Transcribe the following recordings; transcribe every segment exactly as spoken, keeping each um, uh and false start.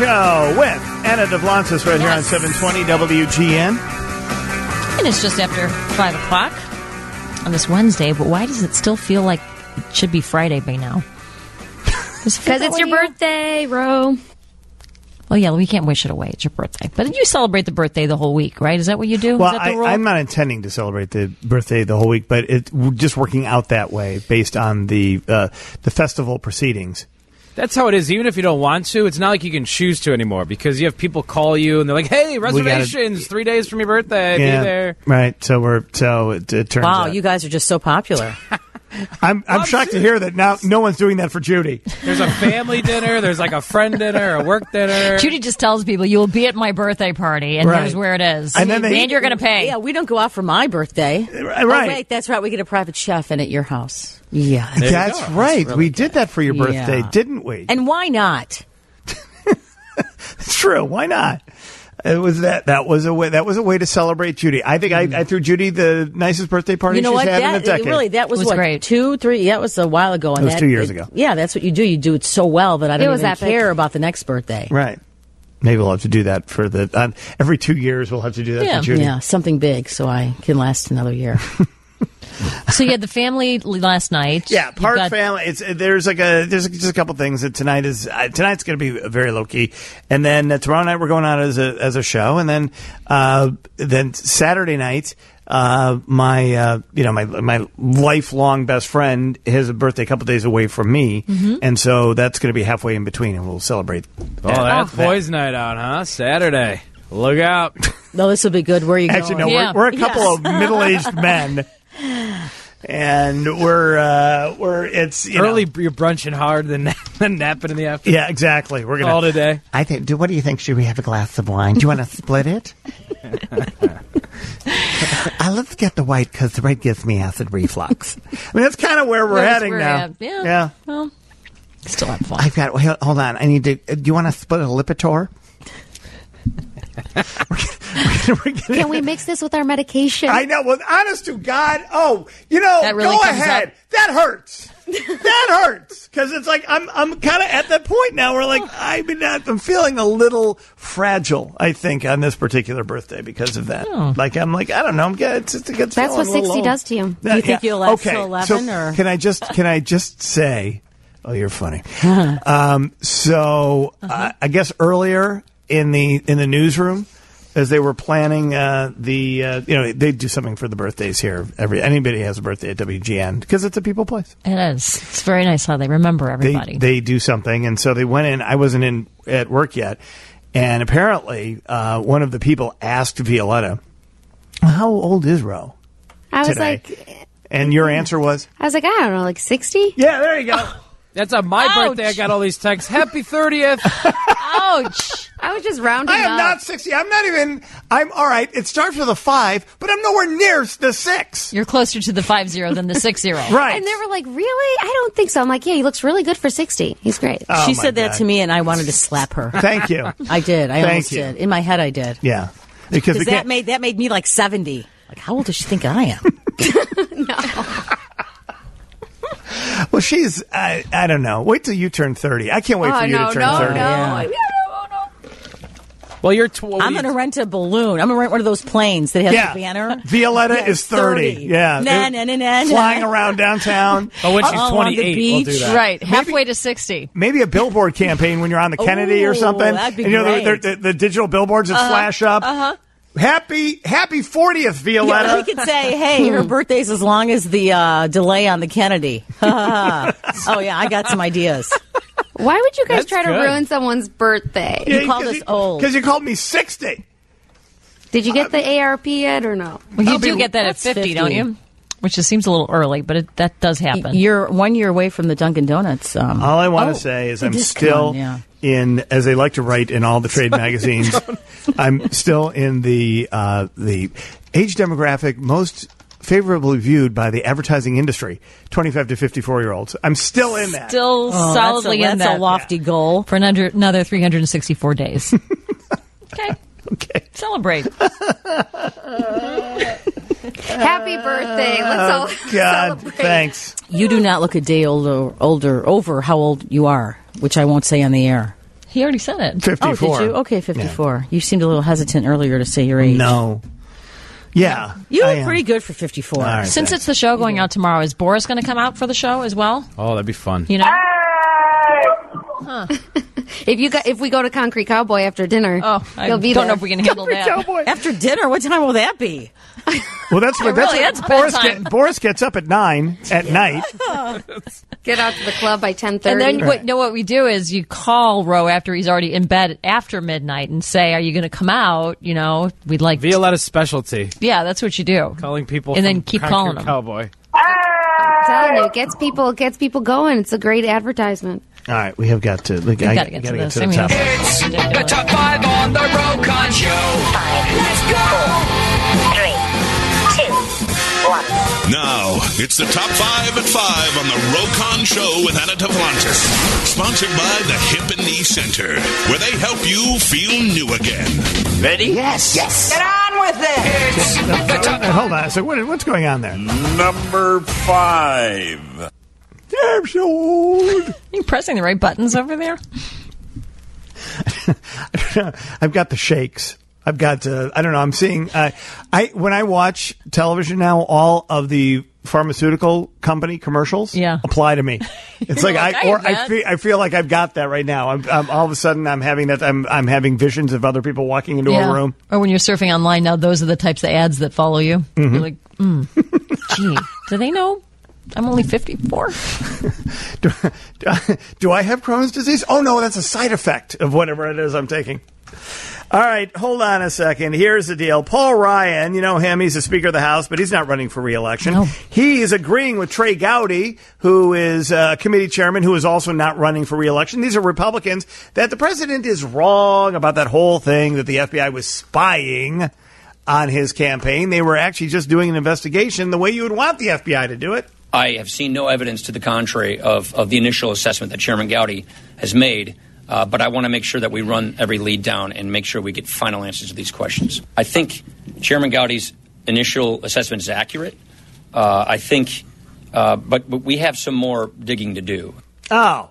Show with Anna DeVlantis right Yes. here on seven twenty W G N. And it's just after five o'clock on this Wednesday, but why does it still feel like it should be Friday by now? Because it's your birthday, Ro. Well, yeah, we can't wish it away. It's your birthday. But you celebrate the birthday the whole week, right? Is that what you do? Well, Is that the I, rule? I'm not intending to celebrate the birthday the whole week, but it's just working out that way based on the uh, the festival proceedings. That's how it is. Even if you don't want to, it's not like you can choose to anymore because you have people call you and they're like, "Hey, reservations gotta, three days from your birthday. Yeah, be there." Right. So we're so it, it turns Wow, out. you guys are just so popular. I'm I'm I'm shocked serious. to hear that now no one's doing that for Judy. There's a family dinner. There's like a friend dinner, a work dinner. Judy just tells people, you will be at my birthday party, and Right. here's where it is. And then they- and you're going to pay. Yeah, we don't go out for my birthday. Right. Oh, wait, that's right. We get a private chef in at your house. Yeah. There you That's go. right. really we did that for your birthday, Yeah. didn't we? And why not? It's true. Why not? It was that. That was a way. That was a way to celebrate Judy. I think I, I threw Judy the nicest birthday party You know she's what? had in a That, decade. really, that was, It was what, great. two, three? Yeah, it was a while ago. And It was that, two years ago. Yeah, that's what you do. You do it so well that I don't It was even epic. care about the next birthday. Right. Maybe we'll have to do that for the uh, every two years. We'll have to do that Yeah. for Judy. Yeah, something big so I can last another year. So you had the family last night. Yeah, You've part got- family. It's there's like a there's just a couple things that tonight is uh, tonight's going to be very low key, and then uh, tomorrow night we're going out as a as a show, and then uh, then Saturday night. Uh, my, uh, you know, my my lifelong best friend has a birthday a couple days away from me, Mm-hmm. and so that's going to be halfway in between, and we'll celebrate. Oh, that's boys' night out, huh? Saturday. Look out. No, this will be good. Where are you Actually, no, going? Yeah. we're, we're a couple of middle-aged men, and we're uh, we're it's you Early, know, you're brunching hard, then, then napping in the afternoon. yeah, exactly. We're gonna All today. I think. Do what do you think? Should we have a glass of wine? Do you want to split it? uh, let's get the white because the red gives me acid reflux. I mean, that's kind of where we're That's heading where now. we're at. Yeah. yeah. Well, still have fun. I've got. Well, hold on. I need to. Do you want to split a Lipitor? we're gonna, we're gonna, Can we mix this with our medication? I know. Well, honest to God. Oh, you know, That really go comes ahead. up. That hurts. That hurts because it's like I'm. I'm kind of at that point now where like I've been. I'm feeling a little fragile. I think on this particular birthday because of that. Oh. Like I'm like I don't know. I'm getting. It's, it's, it's That's what feeling a little sixty low. does to you. Yeah, you think yeah. you'll last okay. till eleven, so or- can I just can I just say? Oh, you're funny. um, so uh, I guess earlier in the in the newsroom, as they were planning uh, the uh, you know they do something for the birthdays here. Every anybody has a birthday at W G N because it's a people place. It is. It's very nice how they remember They everybody. they do something, and so they went in. I wasn't in at work yet, and apparently uh, one of the people asked Violetta, "How old is Ro?" I was today? like, And your answer was, I was like, I don't know, like sixty. "Yeah, there you go." That's on my Ouch. birthday. I got all these texts. Happy thirtieth. Ouch! I was just rounding I am up. not sixty. I'm not even. I'm all right. It starts with a five, but I'm nowhere near the six. You're closer to the five zero than the six zero. Right. And they were like, really? I don't think so. I'm like, yeah, he looks really good for sixty. He's great. Oh, she my said that God. to me, and I wanted to slap her. Thank you. I did. I Thank almost you. did. In my head, I did. Yeah, because we Because that can't. made that made me like seventy. Like, how old does she think I am? Well, she's. I, I don't know. Wait till you turn thirty. I can't wait oh, for you no, to turn no, thirty. no. Yeah. Well, you're. Tw- what I'm do you- going to rent a balloon. I'm going to rent one of those planes that has Yeah. the banner. Violetta Yeah, is thirty. thirty. Yeah, Na, na, na, na, flying na. around downtown. Oh, when she's All on the twenty-eight, we'll do beach. that. Right, halfway to sixty. Maybe a billboard campaign when you're on the Kennedy or Ooh, something. that'd be and, you know the, great. the, the, the digital billboards that flash up. Uh-huh. Happy Happy fortieth, Violetta. Yeah, we could say, hey, her birthday's as long as the uh, delay on the Kennedy. oh, yeah, I got some ideas. Why would you guys That's try to good. ruin someone's birthday? You called us old. because you called me sixty. Did you get the A A R P yet or no? Well, you I'll do be- get that at that's fifty, don't fifty. you? Which just seems a little early, but it, that does happen. You're one year away from the Dunkin' Donuts. Um, All I want to oh, say is the I'm discount, still yeah. in, as they like to write in all the trade magazines, I'm still in the uh, the age demographic most favorably viewed by the advertising industry, twenty-five to fifty-four year olds. I'm still in that. Still Oh, solidly that's a, in that's that a lofty goal. for another, another three hundred sixty-four days. Okay, Okay. celebrate. Happy birthday. Let's all God, celebrate. thanks. You do not look a day older, older over how old you are, which I won't say on the air. He already said it. fifty-four. Oh, did you? Okay, fifty-four. Yeah. You seemed a little hesitant earlier to say your age. No. Yeah. You look pretty good for fifty-four. Right, Since thanks. it's the show going out tomorrow, is Boris going to come out for the show as well? Oh, that'd be fun. You know? Huh. if you got, if we go to Concrete Cowboy after dinner, oh, I he'll be don't there. know if we can handle that. Cowboy. After dinner? What time will that be? Well, that's what, that's really, what it's Boris, bedtime. get, Boris gets up at nine at night. Get out to the club by ten thirty. And then Right. what, know what we do is you call Roe after he's already in bed after midnight and say, "Are you going to come out?" You know, we'd like. Violetta's specialty. Yeah, that's what you do. Calling people and from then keep Concrete calling them. Cowboy. I'm telling you, it gets people, gets people going. It's a great advertisement. All right, we have got to. We've got to get to this. I mean, the top. it's ridiculous. The top five on the Rokon Show. Let's go. Three, two, one. Now, it's the top five at five on the Rokon Show with Anna Tavlantis. Sponsored by the Hip and Knee Center, where they help you feel new again. Ready? Yes. Yes. Get on with it. It's the top Uh, hold on. So what, what's going on there? Number five. Episode. Are you pressing the right buttons over there? I've got the shakes. I've got. Uh, I don't know. I'm seeing. Uh, I when I watch television now, all of the pharmaceutical company commercials Yeah. apply to me. It's like, like, I I or have I that. feel I feel like I've got that right now. I'm, I'm all of a sudden I'm having that. I'm I'm having visions of other people walking into a room. Or when you're surfing online now, those are the types of ads that follow you. Mm-hmm. You're like, mm, gee, do they know I'm only fifty-four? Do, do, I, do I have Crohn's disease? Oh no, that's a side effect of whatever it is I'm taking. All right, hold on a second. Here's the deal. Paul Ryan, you know him. He's the Speaker of the House, but he's not running for re-election. No. He is agreeing with Trey Gowdy, who is uh, committee chairman, who is also not running for re-election. These are Republicans, that the president is wrong about that whole thing that the F B I was spying on his campaign. They were actually just doing an investigation the way you would want the F B I to do it. I have seen no evidence to the contrary of, of the initial assessment that Chairman Gowdy has made. Uh, but I want to make sure that we run every lead down and make sure we get final answers to these questions. I think Chairman Gowdy's initial assessment is accurate. Uh, I think, uh, but, but we have some more digging to do. Oh.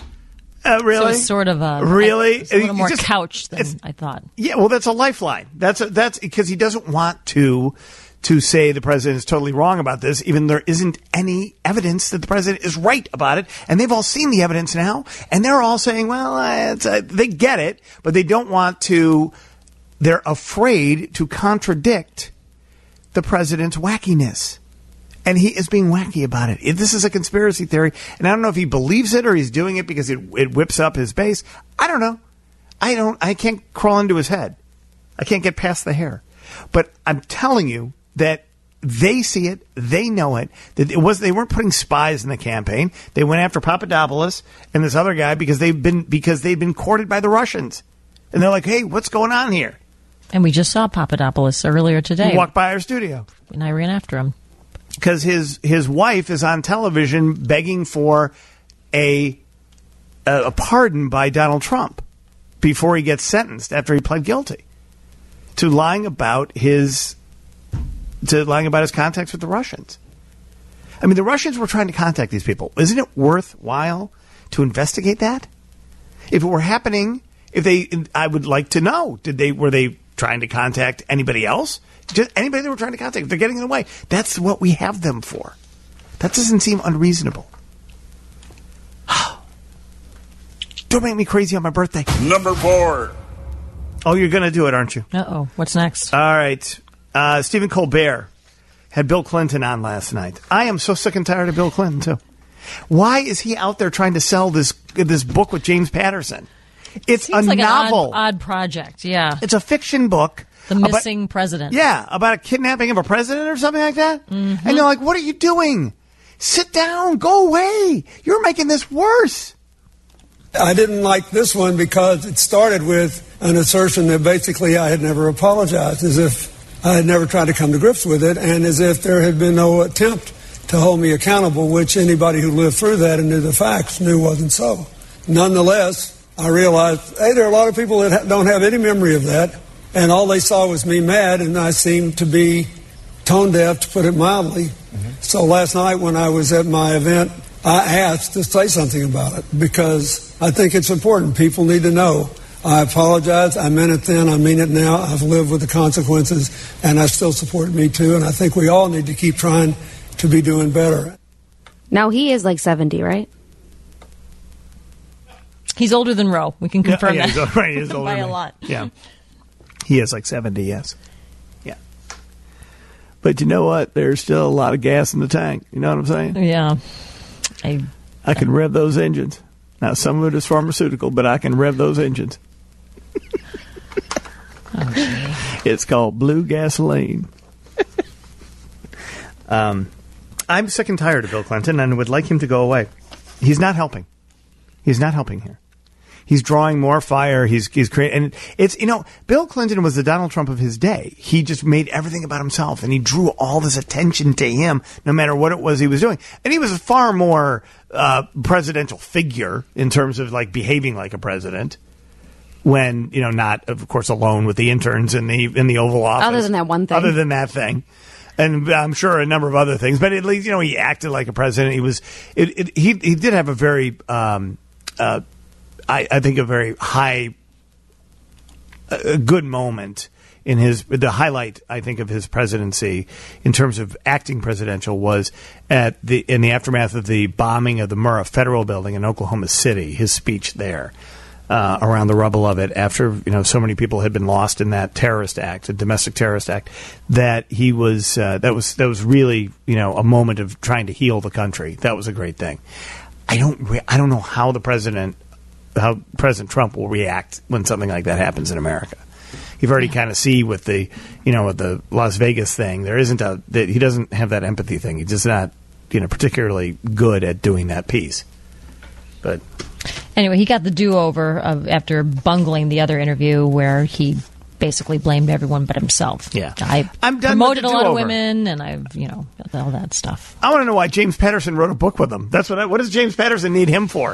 Uh, really? So it's sort of a really it's a little more Just- couched it's- than I thought. Yeah, well, that's a lifeline. That's a, that's because he doesn't want to to say the president is totally wrong about this, even there isn't any evidence that the president is right about it. And they've all seen the evidence now, and they're all saying, well, uh, it's, uh, they get it, but they don't want to. They're afraid to contradict the president's wackiness. And he is being wacky about it. It- This is a conspiracy theory, and I don't know if he believes it or he's doing it because it, it whips up his base. I don't know. I don't. I can't crawl into his head. I can't get past the hair. But I'm telling you that they see it, they know it. That it was they weren't putting spies in the campaign. They went after Papadopoulos and this other guy because they've been because they've been courted by the Russians, and they're like, "Hey, what's going on here?" And we just saw Papadopoulos earlier today. He walked by our studio. And I ran after him. Because his his wife is on television begging for a, a a pardon by Donald Trump before he gets sentenced after he pled guilty to lying about his to lying about his contacts with the Russians. I mean, the Russians were trying to contact these people. Isn't it worthwhile to investigate that? If it were happening, if they, I would like to know. Did they were they trying to contact anybody else? Just anybody they were trying to contact. If they're getting in the way, that's what we have them for. That doesn't seem unreasonable. Don't make me crazy on my birthday. Number four. Oh, you're going to do it, aren't you? Uh-oh. What's next? All right. Uh, Stephen Colbert had Bill Clinton on last night. I am so sick and tired of Bill Clinton, too. Why is he out there trying to sell this this book with James Patterson? It's Seems a like novel. An odd, odd project, yeah. It's a fiction book. The Missing about, President. Yeah, about a kidnapping of a president or something like that. Mm-hmm. And you're like, what are you doing? Sit down. Go away. You're making this worse. I didn't like this one because it started with an assertion that basically I had never apologized, as if I had never tried to come to grips with it, and as if there had been no attempt to hold me accountable, which anybody who lived through that and knew the facts knew wasn't so. Nonetheless, I realized, hey, there are a lot of people that don't have any memory of that, and all they saw was me mad, and I seemed to be tone deaf, to put it mildly. Mm-hmm. So last night when I was at my event I asked to say something about it because I think it's important. People need to know. I apologize. I meant it then. I mean it now. I've lived with the consequences, and I still support Me Too, and I think we all need to keep trying to be doing better. Now, he is like seventy, right? He's older than Roe. We can confirm yeah, yeah, that. He's, right, he's older by than a me. lot. Yeah. He is like seventy, yes. Yeah. But you know what? There's still a lot of gas in the tank. You know what I'm saying? Yeah. I I can rev those engines. Now, some of it is pharmaceutical, but I can rev those engines. oh, it's called blue gasoline. um, I'm sick and tired of Bill Clinton and would like him to go away. He's not helping. He's not helping here. He's drawing more fire. He's he's creating, and it's, you know, Bill Clinton was the Donald Trump of his day. He just made everything about himself, and he drew all this attention to him, no matter what it was he was doing. And he was a far more uh, presidential figure in terms of like behaving like a president, when, you know, not of course alone with the interns in the in the Oval Office. Other than that one thing. Other than that thing. And I'm sure a number of other things, but at least, you know, he acted like a president. He was, it, it, he he did have a very, um, uh, I, I think, a very high, a good moment in his, the highlight, I think, of his presidency in terms of acting presidential was at the in the aftermath of the bombing of the Murrah Federal Building in Oklahoma City. His speech there. Uh, around the rubble of it, after, you know, so many people had been lost in that terrorist act, a domestic terrorist act, that he was uh, that was that was really, you know, a moment of trying to heal the country. That was a great thing. I don't re- I don't know how the president, how President Trump will react when something like that happens in America. You've already kind of see with the, you know, with the Las Vegas thing, there isn't a that he doesn't have that empathy thing. He's just not, you know, particularly good at doing that piece. But. Anyway, he got the do-over of, after bungling the other interview where he basically blamed everyone but himself. Yeah. I I'm done promoted with the a lot of do-over. women, and I've, you know, all that stuff. I want to know why James Patterson wrote a book with him. That's what. I, what does James Patterson need him for?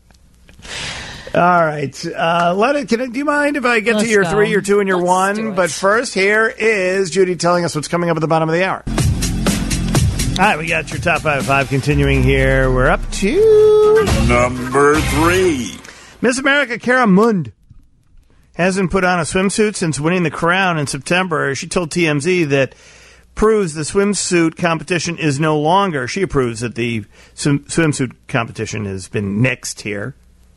All right. Uh, let it. Can I, do you mind if I get Let's to your go. three, your two, and your Let's do one? it. But first, here is Judy telling us what's coming up at the bottom of the hour. All right, we got your top five five continuing here. We're up to Number three. Miss America Cara Mund hasn't put on a swimsuit since winning the crown in September. She told T M Z that proves the swimsuit competition is no longer. She approves that the swim, swimsuit competition has been nixed here.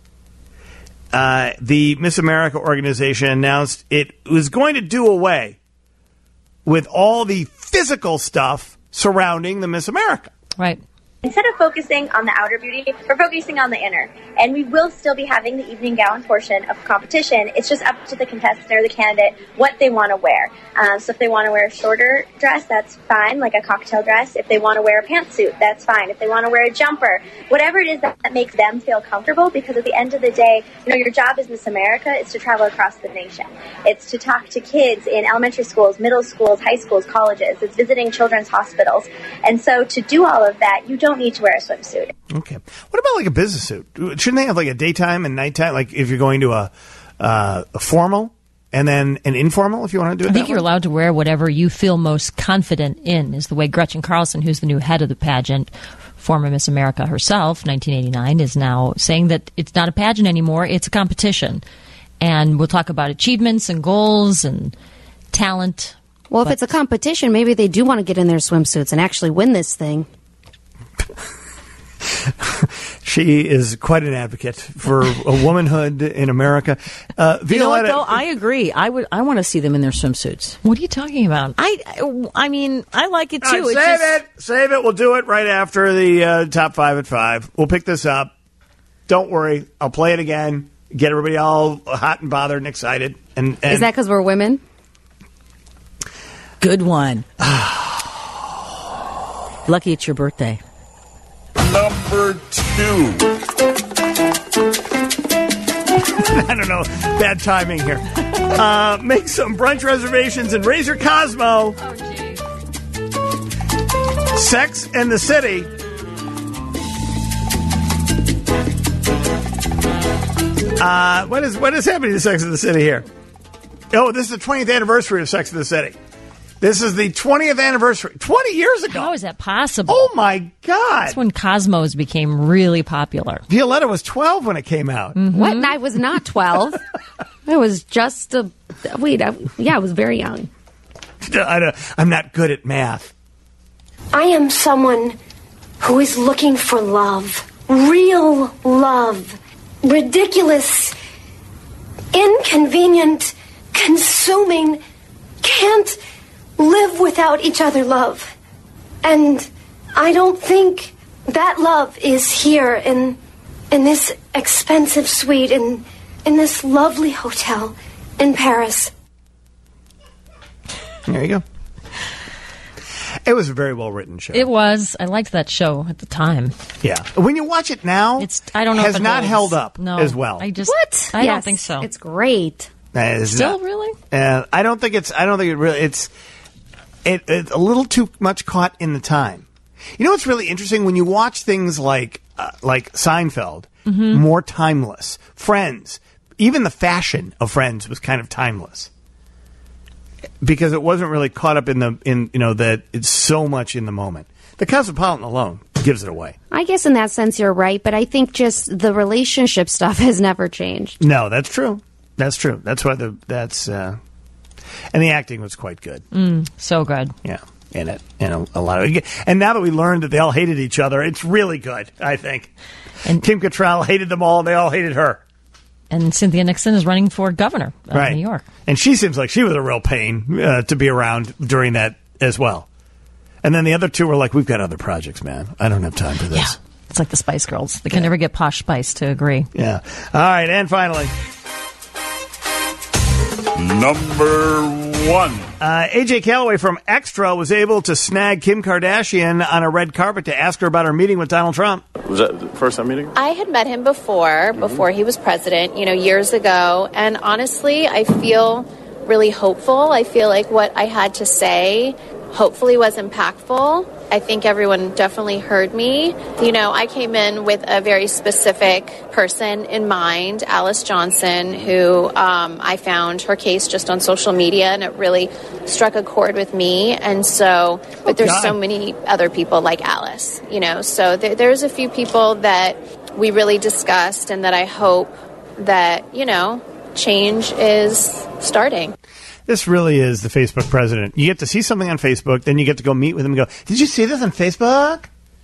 Uh, the Miss America organization announced it was going to do away with all the physical stuff surrounding the Miss America. Right. Instead of focusing on the outer beauty, we're focusing on the inner. And we will still be having the evening gown portion of competition. It's just up to the contestant or the candidate what they want to wear. Um, so if they want to wear a shorter dress, that's fine, like a cocktail dress. If they want to wear a pantsuit, that's fine. If they want to wear a jumper, whatever it is that, that makes them feel comfortable, because at the end of the day, you know, your job as Miss America is to travel across the nation. It's to talk to kids in elementary schools, middle schools, high schools, colleges. It's visiting children's hospitals. And so to do all of that, you don't need to wear a swimsuit. Okay. What about like a business suit? Shouldn't they have like a daytime and nighttime? Like if you're going to a, uh, a formal and then an informal, if you want to do it I think that you're way? allowed to wear whatever you feel most confident in, is the way Gretchen Carlson, who's the new head of the pageant, former Miss America herself, nineteen eighty-nine, is now saying that it's not a pageant anymore, it's a competition. And we'll talk about achievements and goals and talent. Well, if But- it's a competition, maybe they do want to get in their swimsuits and actually win this thing. She is quite an advocate for a womanhood in America. Uh, You know what, Violetta- though? I agree. I would. I want to see them in their swimsuits. What are you talking about? I. I mean, I like it All too. right, It's save just- it. Save it. We'll do it right after the uh, top five at five. We'll pick this up. Don't worry. I'll play it again. Get everybody all hot and bothered and excited. And, and Is that because we're women? Good one. Lucky it's your birthday. Number two. I don't know. Bad timing here. Uh, make some brunch reservations in Razor Cosmo. Oh, geez. Sex and the City. Uh, what is what is happening to Sex and the City here? Oh, this is the twentieth anniversary of Sex and the City. This is the twentieth anniversary. twenty years ago. How is that possible? Oh, my God. That's when Cosmos became really popular. Violetta was twelve when it came out. Mm-hmm. What? And I was not twelve. I was just a... Wait, I, yeah, I was very young. I don't, I'm not good at math. I am someone who is looking for love. Real love. Ridiculous. Inconvenient. Consuming. Can't live without each other love. And I don't think that love is here in in this expensive suite in in this lovely hotel in Paris. There you go. It was a very well written show. It was. I liked that show at the time. Yeah. When you watch it now, it's I don't know has if it not holds. held up no, as well. I just What? I Yes, don't think so. It's great. That is Still, not- really? Uh, I don't think it's. I don't think it really. It's. It, it's a little too much caught in the time. You know what's really interesting when you watch things like uh, like Seinfeld, Mm-hmm. more timeless. Friends, even the fashion of Friends was kind of timeless because it wasn't really caught up in the in you know that it's so much in the moment. The Cosmopolitan alone gives it away. I guess in that sense you're right, but I think just the relationship stuff has never changed. No, that's true. That's true. That's why the that's uh, and the acting was quite good. Mm, so good. Yeah, in it, and a, a lot of it. And now that we learned that they all hated each other, it's really good. I think. And Kim Cattrall hated them all, and they all hated her. And Cynthia Nixon is running for governor of right. New York. And she seems like she was a real pain uh, to be around during that as well. And then the other two were like, "We've got other projects, man. I don't have time for this." Yeah, it's like the Spice Girls. They can yeah. never get Posh Spice to agree. Yeah. All right, and finally. Number one. Uh, A J Calloway from Extra was able to snag Kim Kardashian on a red carpet to ask her about her meeting with Donald Trump. Was that the first time meeting? I had met him before, mm-hmm. before he was president, you know, years ago. And honestly, I feel really hopeful. I feel like what I had to say hopefully was impactful. I think everyone definitely heard me. You know, I came in with a very specific person in mind, Alice Johnson, who um, I found her case just on social media, and it really struck a chord with me. And so, but Oh, there's God. so many other people like Alice, you know, so there, there's a few people that we really discussed and that I hope that, you know, change is starting. This really is the Facebook president. You get to see something on Facebook, then you get to go meet with him and go, "Did you see this on Facebook?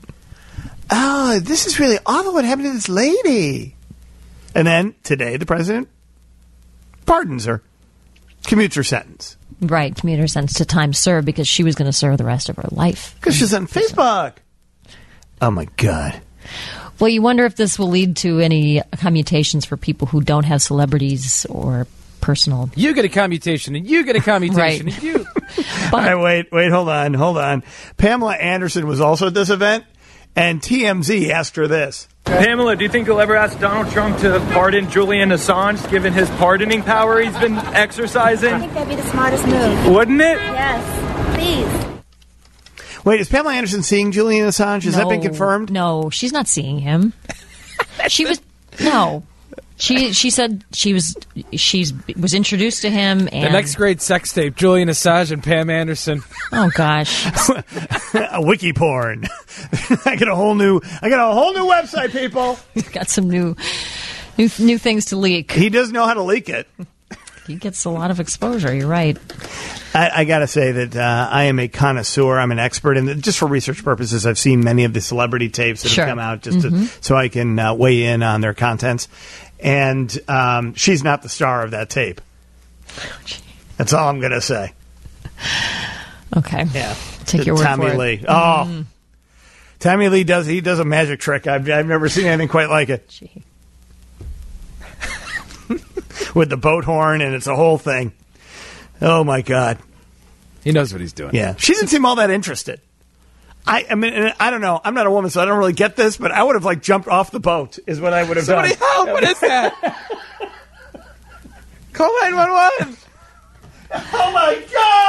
Oh, this is really awful. What happened to this lady?" And then today, the president pardons her, commutes her sentence. Right, commute her sentence to time served because she was going to serve the rest of her life. Because she's on Facebook. Oh, my God. Well, you wonder if this will lead to any commutations for people who don't have celebrities or personal. You get a commutation, and you get a commutation, Right. and you. All right, wait, wait, hold on, hold on. Pamela Anderson was also at this event, and T M Z asked her this. Pamela, do you think you'll ever ask Donald Trump to pardon Julian Assange, given his pardoning power he's been exercising? I think that'd be the smartest move. Wouldn't it? Yes. Please. Wait, is Pamela Anderson seeing Julian Assange? Has no, that been confirmed? No, she's not seeing him. She was no. She she said she was she's was introduced to him and The next great sex tape, Julian Assange and Pam Anderson. Oh gosh. A wiki porn. I got a whole new I got a whole new website, people. Got some new new new things to leak. He does know how to leak it. He gets a lot of exposure, you're right. I, I got to say that uh, I am a connoisseur. I'm an expert in just for research purposes. I've seen many of the celebrity tapes that Sure. have come out just Mhm. to, so I can uh, weigh in on their contents. And um, she's not the star of that tape. That's all I'm going to say. Okay. Yeah. Take your word Tommy for it. Lee. Oh, Mhm. Tommy Lee does he does a magic trick. I've I've never seen anything quite like it. Gee. With the boat horn, and it's a whole thing. Oh my God. He knows what he's doing. Yeah, she didn't seem all that interested. I, I mean, and I don't know. I'm not a woman, so I don't really get this. But I would have like jumped off the boat. Is what I would have Somebody done. help! What is that? Call nine one one. Oh my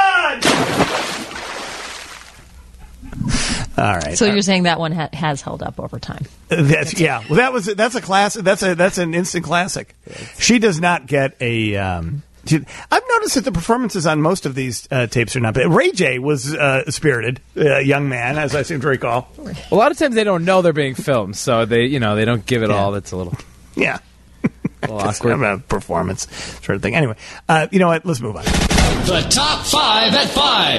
God! All right. So you're saying that one ha- has held up over time. That's yeah. Well, that was that's a class. That's a that's an instant classic. She does not get a um, I've noticed that the performances on most of these uh, tapes are not bad. Ray J was uh, spirited, a uh, young man, as I seem to recall. A lot of times they don't know they're being filmed, so they, you know, they don't give it yeah. all. That's a little, yeah, a little awkward. A performance sort of thing. Anyway, uh, you know what? Let's move on. The top five at five.